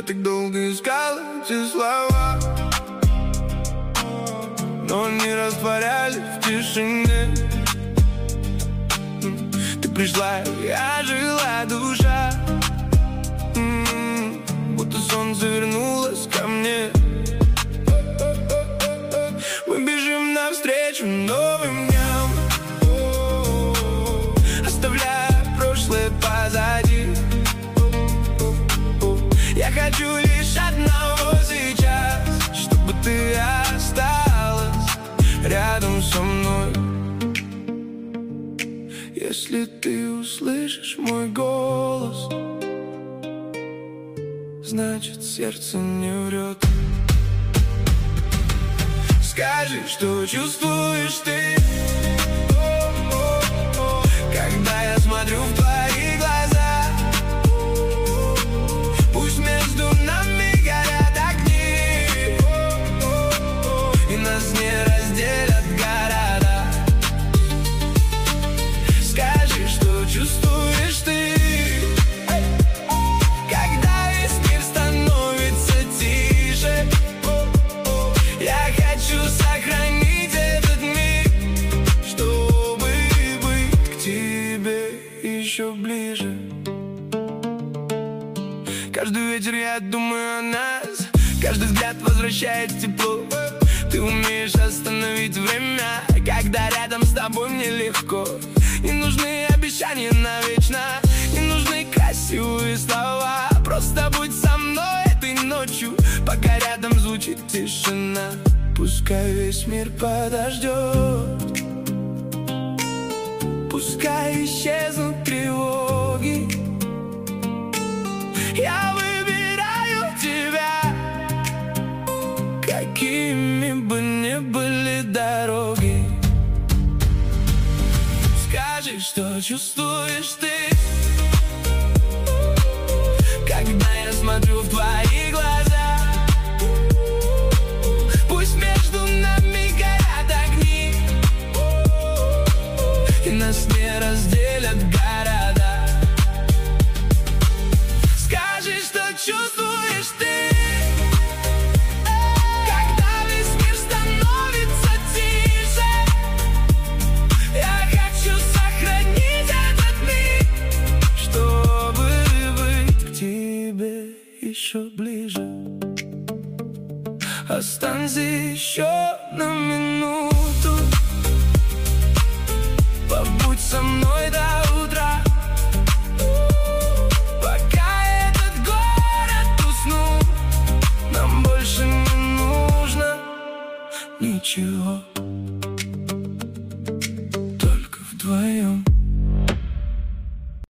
так долго искал эти слова, но они растворялись в тишине. Ты пришла, и ожила душа, будто солнце вернулось ко мне. Мы бежим навстречу новым дням, оставляя прошлое позади. Я хочу лишь одного сейчас, чтобы ты осталась рядом со мной. Если ты услышишь мой голос, значит, сердце не врет. Скажи, что чувствуешь ты, когда я смотрю в твои глаза. Пусть между нами горят огни, и нас не разделят города. Скажи, что чувствуешь ты, когда весь мир становится тише. Я хочу сохранить этот миг, чтобы быть к тебе еще ближе. Каждый вечер я думаю о нас, каждый взгляд возвращает тепло. Ты умеешь остановить время, когда рядом с тобой мне легко. Не нужны обещания навечно, не нужны красивые слова. Просто будь со мной этой ночью, пока рядом звучит тишина. Пускай весь мир подождет, пускай исчезнут тревоги. Я выбираю тебя, какими бы ни были дороги. Скажи, что чувствуешь ты, когда я смотрю в твои глаза. Пусть между нами горят огни, и нас не разделят города. Скажи, что чувствуешь ты, когда весь мир становится тише. Я хочу сохранить этот миг, чтобы быть к тебе еще ближе. Останься еще на минуту, побудь со мной до утра, пока этот город уснул. Нам больше не нужно ничего.